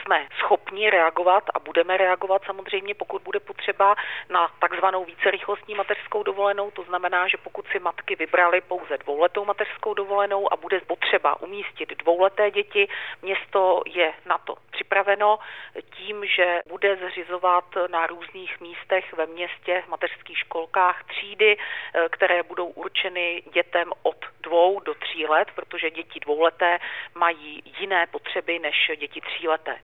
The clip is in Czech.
jsme schopni reagovat a budeme reagovat samozřejmě, pokud bude potřeba, na takzvanou vícerychlostní mateřskou dovolenou. To znamená, že pokud si matky vybraly pouze dvouletou mateřskou dovolenou a bude potřeba umístit dvouleté děti, město je na to připraveno tím, že bude zřizovat na různých místech ve městě, v mateřských školkách třídy, které budou určeny dětem od 2 do 3 let, protože děti dvouleté mají jiné potřeby než děti 3leté.